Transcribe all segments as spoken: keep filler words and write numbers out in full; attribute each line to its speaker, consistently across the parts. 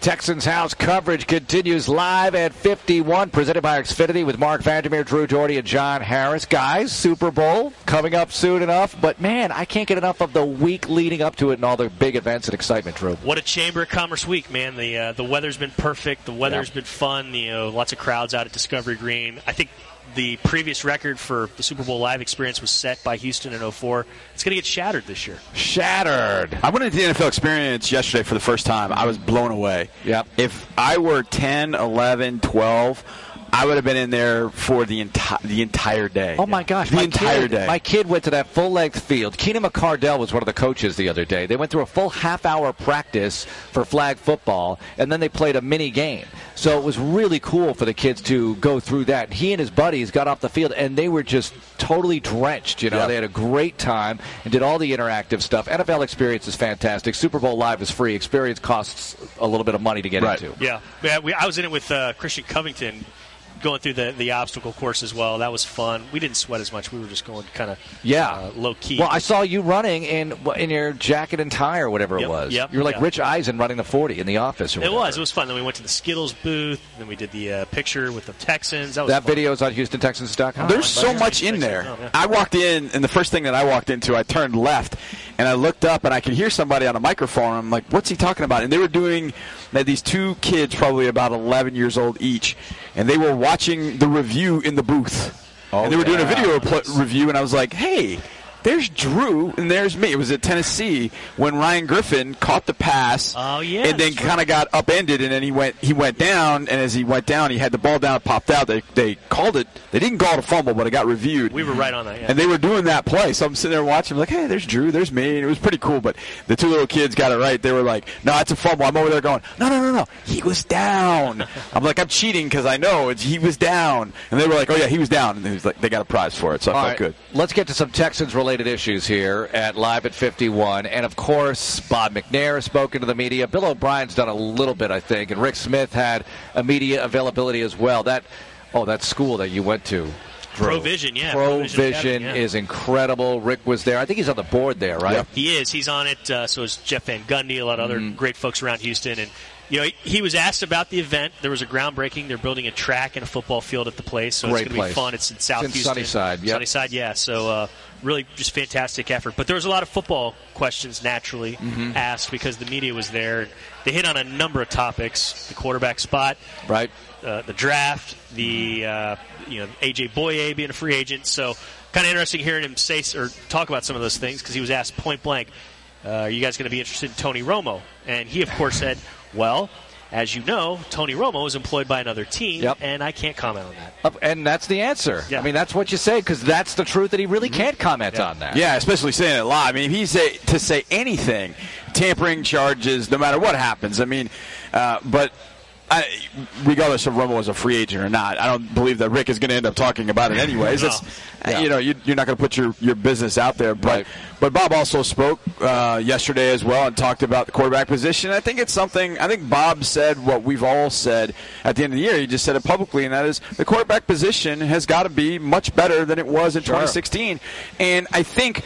Speaker 1: Texans House coverage continues live at fifty-one, presented by Xfinity with Mark Vandermeer, Drew Doherty, and John Harris. Guys, Super Bowl coming up soon enough, but man, I can't get enough of the week leading up to it and all the big events and excitement, Drew.
Speaker 2: What a Chamber of Commerce week, man. The uh, the weather's been perfect. The weather's yeah. been fun. You know, lots of crowds out at Discovery Green. I think the previous record for the Super Bowl live experience was set by Houston in oh four. It's going to get shattered this year.
Speaker 1: Shattered.
Speaker 3: I went into the N F L experience yesterday for the first time. I was blown away.
Speaker 1: Yep.
Speaker 3: If I were ten, eleven, twelve, I would have been in there for the entire the entire day.
Speaker 1: Oh, my gosh.
Speaker 3: The
Speaker 1: my
Speaker 3: entire
Speaker 1: kid,
Speaker 3: day.
Speaker 1: My kid went to that full-length field. Keenan McCardell was one of the coaches the other day. They went through a full half-hour practice for flag football, and then they played a mini game. So it was really cool for the kids to go through that. He and his buddies got off the field, and they were just totally drenched. You know,
Speaker 3: yeah.
Speaker 1: They had a great time and did all the interactive stuff. N F L experience is fantastic. Super Bowl Live is free. Experience costs a little bit of money to get
Speaker 3: right.
Speaker 1: into.
Speaker 2: Yeah, yeah we, I was in it with uh, Christian Covington, going through the, the obstacle course as well. That was fun. We didn't sweat as much. We were just going kind of
Speaker 1: yeah.
Speaker 2: uh, low-key.
Speaker 1: Well, I saw you running in in your jacket and tie or whatever
Speaker 2: yep,
Speaker 1: it was.
Speaker 2: Yep,
Speaker 1: you were like
Speaker 2: yep.
Speaker 1: Rich Eisen running the forty in the office or
Speaker 2: It
Speaker 1: whatever.
Speaker 2: was. It was fun. Then we went to the Skittles booth. Then we did the uh, picture with the Texans. That was
Speaker 1: That
Speaker 2: fun.
Speaker 1: video's on Houston Texans dot com.
Speaker 3: There's so much in there. Oh, yeah. I walked in, and the first thing that I walked into, I turned left, and I looked up, and I could hear somebody on a microphone. I'm like, what's he talking about? And they were doing, they had these two kids, probably about eleven years old each, and they were watching the review in the booth.
Speaker 1: Oh,
Speaker 3: and they were
Speaker 1: yeah.
Speaker 3: doing a video pl- review, and I was like, hey, there's Drew, and there's me. It was at Tennessee when Ryan Griffin caught the pass,
Speaker 2: oh, yeah,
Speaker 3: and then kind of got upended, and then he went he went down, and as he went down, he had the ball down, it popped out. They they called it. They didn't call it a fumble, but it got reviewed.
Speaker 2: We were right on that, yeah.
Speaker 3: And they were doing that play, so I'm sitting there watching, like, hey, there's Drew, there's me, and it was pretty cool. But the two little kids got it right. They were like, no, it's a fumble. I'm over there going, no, no, no, no, he was down. I'm like, I'm cheating because I know it's he was down. And they were like, oh, yeah, he was down. And it was like, they got a prize for it, so I
Speaker 1: All
Speaker 3: felt
Speaker 1: right,
Speaker 3: good.
Speaker 1: Let's get to some Texans-related issues here at Live at fifty-one. And, of course, Bob McNair has spoken to the media. Bill O'Brien's done a little bit, I think. And Rick Smith had a media availability as well. That, oh, that school that you went to.
Speaker 2: Provision, yeah.
Speaker 1: Provision,
Speaker 2: Provision yeah.
Speaker 1: is incredible. Rick was there. I think he's on the board there, right?
Speaker 3: Yeah.
Speaker 2: He is. He's on it. Uh, so is Jeff Van Gundy, a lot of other
Speaker 1: Mm-hmm.
Speaker 2: great folks around Houston. And, you know, he was asked about the event. There was a groundbreaking. They're building a track and a football field at the place, so
Speaker 1: Great
Speaker 2: it's going to be
Speaker 1: place.
Speaker 2: fun. It's in South
Speaker 1: It's in
Speaker 2: Houston.
Speaker 1: Sunnyside, yep.
Speaker 2: Sunnyside, yeah. So uh, really just fantastic effort. But there was a lot of football questions naturally
Speaker 1: Mm-hmm.
Speaker 2: asked because the media was there. They hit on a number of topics: the quarterback spot,
Speaker 1: Right.
Speaker 2: uh, the draft, the uh, you know A J Boye being a free agent. So kind of interesting hearing him say or talk about some of those things because he was asked point blank, uh, "Are you guys going to be interested in Tony Romo?" And he, of course, said, "Well, as you know, Tony Romo is employed by another team,
Speaker 1: Yep.
Speaker 2: and I can't comment on that."
Speaker 1: And that's the answer.
Speaker 2: Yeah.
Speaker 1: I mean, that's what you say because that's the truth that he really can't comment
Speaker 2: Yeah.
Speaker 1: on that.
Speaker 3: Yeah, especially saying it live. I mean, if he's a, to say anything, tampering charges, no matter what happens. I mean, uh, but I, regardless of Romo as a free agent or not, I don't believe that Rick is going to end up talking about it anyways.
Speaker 2: No.
Speaker 3: It's,
Speaker 1: Yeah.
Speaker 3: You know, you, you're not going to put your, your business out there. But
Speaker 1: Right.
Speaker 3: but Bob also spoke uh, yesterday as well and talked about the quarterback position. I think it's something, I think Bob said what we've all said at the end of the year. He just said it publicly, and that is the quarterback position has got to be much better than it was in
Speaker 1: Sure.
Speaker 3: twenty sixteen. And I think,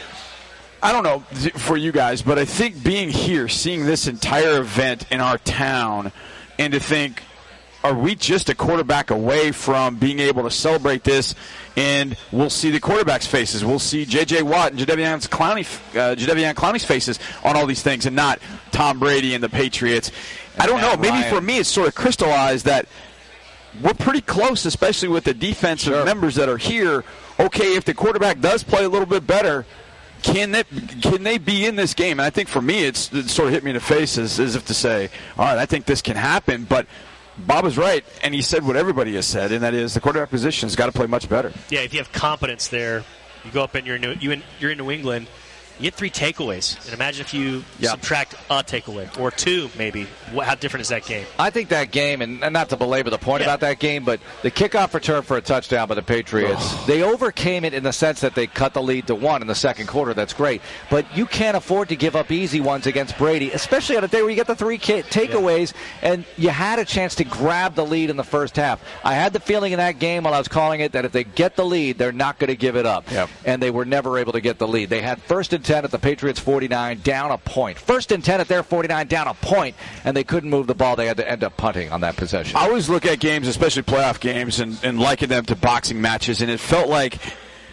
Speaker 3: I don't know for you guys, but I think being here, seeing this entire event in our town, and to think, are we just a quarterback away from being able to celebrate this? And we'll see the quarterbacks' faces. We'll see J J. Watt and Jadeveon Clowney, uh, Jadeveon Clowney's faces on all these things, and not Tom Brady and the Patriots. I don't know.
Speaker 1: Matt
Speaker 3: Maybe
Speaker 1: Ryan.
Speaker 3: for me, it's sort of crystallized that we're pretty close, especially with the defensive
Speaker 1: Sure.
Speaker 3: members that are here. Okay, if the quarterback does play a little bit better, can they can they be in this game? And I think for me, it's it sort of hit me in the face as, as if to say, all right, I think this can happen. But Bob is right, and he said what everybody has said, and that is the quarterback position has got to play much better.
Speaker 2: Yeah, if you have competence there, you go up and you're in New, you in, you're in New England, you get three takeaways. And imagine if you
Speaker 1: Yeah.
Speaker 2: subtract a takeaway, or two maybe. What, how different is that game?
Speaker 1: I think that game, and and not to belabor the point
Speaker 2: Yeah.
Speaker 1: about that game, but the kickoff return for a touchdown by the Patriots, they overcame it in the sense that they cut the lead to one in the second quarter. That's great. But you can't afford to give up easy ones against Brady, especially on a day where you get the three ki- takeaways, and you had a chance to grab the lead in the first half. I had the feeling in that game while I was calling it that if they get the lead, they're not going to give it up.
Speaker 3: Yep.
Speaker 1: And they were never able to get the lead. They had first and ten at the Patriots forty-nine, down a point. First and ten at their forty-nine, down a point, and they couldn't move the ball. They had to end up punting on that possession.
Speaker 3: I always look at games, especially playoff games, and, and liken them to boxing matches, and it felt like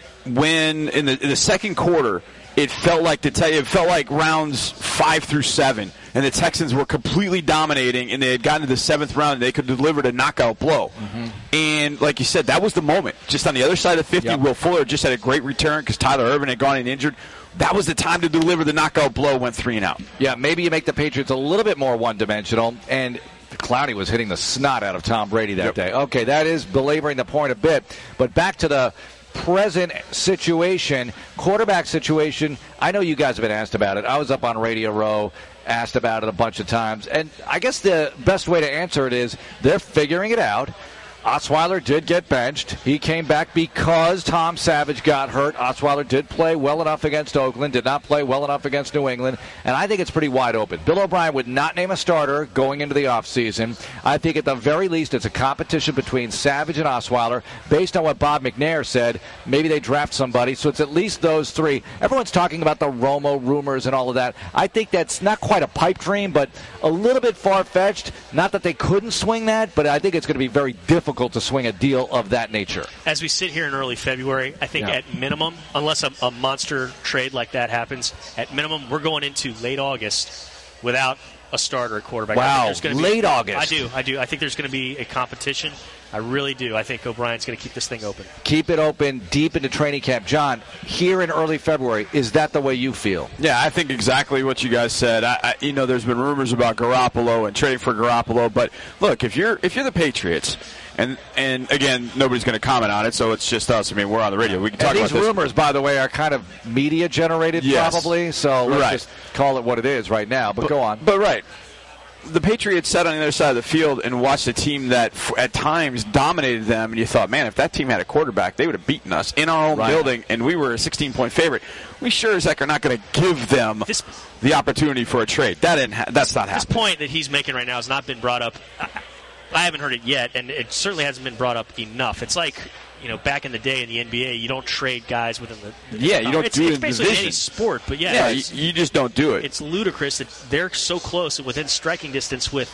Speaker 3: when in the, in the second quarter, it felt like to tell you, it felt like rounds five through seven, and the Texans were completely dominating, and they had gotten to the seventh round, and they could deliver a knockout blow. Mm-hmm. And like you said, that was the moment. Just on the other side of the fifty, yep. Will Fuller just had a great return because Tyler Ervin had gone in injured. That was the time to deliver the knockout blow, went three and out.
Speaker 1: Yeah, maybe you make the Patriots a little bit more one-dimensional, and Clowney was hitting the snot out of Tom Brady that yep. day. Okay, that is belaboring the point a bit, but back to the present situation, quarterback situation. I know you guys have been asked about it. I was up on Radio Row, asked about it a bunch of times, and I guess the best way to answer it is they're figuring it out. Osweiler did get benched. He came back because Tom Savage got hurt. Osweiler did play well enough against Oakland, did not play well enough against New England, and I think it's pretty wide open. Bill O'Brien would not name a starter going into the offseason. I think at the very least it's a competition between Savage and Osweiler. Based on what Bob McNair said, maybe they draft somebody, so it's at least those three. Everyone's talking about the Romo rumors and all of that. I think that's not quite a pipe dream, but a little bit far-fetched. Not that they couldn't swing that, but I think it's going to be very difficult to swing a deal of that nature.
Speaker 2: As we sit here in early February, I think yeah. at minimum, unless a, a monster trade like that happens, at minimum we're going into late August without a starter at quarterback.
Speaker 1: Wow, late
Speaker 2: be,
Speaker 1: August.
Speaker 2: I do, I do. I think there's going to be a competition. I really do. I think O'Brien's going to keep this thing open.
Speaker 1: Keep it open deep into training camp. John, here in early February, is that the way you feel?
Speaker 3: Yeah, I think exactly what you guys said. I, I, you know, there's been rumors about Garoppolo and trading for Garoppolo, but look, if you're if you're the Patriots, and and again, nobody's going to comment on it, so it's just us. I mean, we're on the radio. We can talk
Speaker 1: and
Speaker 3: about
Speaker 1: these
Speaker 3: this.
Speaker 1: rumors, by the way, are kind of media generated,
Speaker 3: yes.
Speaker 1: probably. So let's
Speaker 3: right.
Speaker 1: just call it what it is right now. But,
Speaker 3: but
Speaker 1: go on.
Speaker 3: But right. The Patriots sat on the other side of the field and watched a team that at times dominated them, and you thought, man, if that team had a quarterback, they would have beaten us in our own right. building, and we were a sixteen-point favorite. We sure as heck are not going to give them this, the opportunity for a trade. That didn't ha- that's not happening.
Speaker 2: This point that he's making right now has not been brought up. I, I haven't heard it yet, and it certainly hasn't been brought up enough. It's like, you know, back in the day in the N B A, you don't trade guys within the, the
Speaker 3: yeah, you don't
Speaker 2: it's,
Speaker 3: do it
Speaker 2: it's
Speaker 3: in
Speaker 2: basically
Speaker 3: division.
Speaker 2: any sport, but yeah,
Speaker 3: yeah, you, you just don't do it.
Speaker 2: It's ludicrous that they're so close and within striking distance with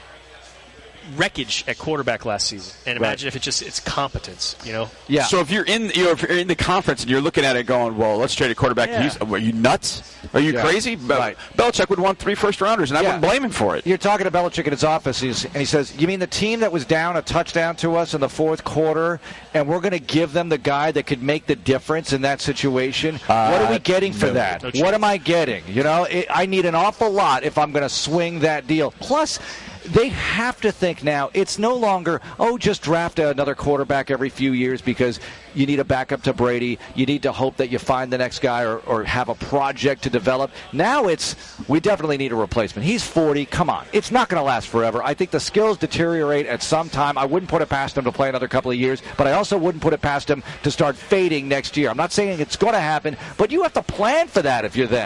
Speaker 2: wreckage at quarterback last season, and imagine right. if it's just it's competence, you know.
Speaker 3: Yeah. So if you're in, you know, if you're in the conference and you're looking at it, going, "Well, let's trade a quarterback."
Speaker 2: Yeah.
Speaker 3: He's, are you nuts? Are you yeah. crazy?
Speaker 1: Right.
Speaker 3: Belichick would want three first rounders, and I yeah. wouldn't blame him for it.
Speaker 1: You're talking to Belichick in his office, he's, and he says, "You mean the team that was down a touchdown to us in the fourth quarter, and we're going to give them the guy that could make the difference in that situation? Uh, what are we getting for
Speaker 3: no,
Speaker 1: that?
Speaker 2: No
Speaker 1: what am I getting? You know, it, I need an awful lot if I'm going to swing that deal. Plus." They have to think now, it's no longer, oh, just draft another quarterback every few years because you need a backup to Brady. You need to hope that you find the next guy or, or have a project to develop. Now it's, we definitely need a replacement. He's forty. Come on. It's not going to last forever. I think the skills deteriorate at some time. I wouldn't put it past him to play another couple of years, but I also wouldn't put it past him to start fading next year. I'm not saying it's going to happen, but you have to plan for that if you're them.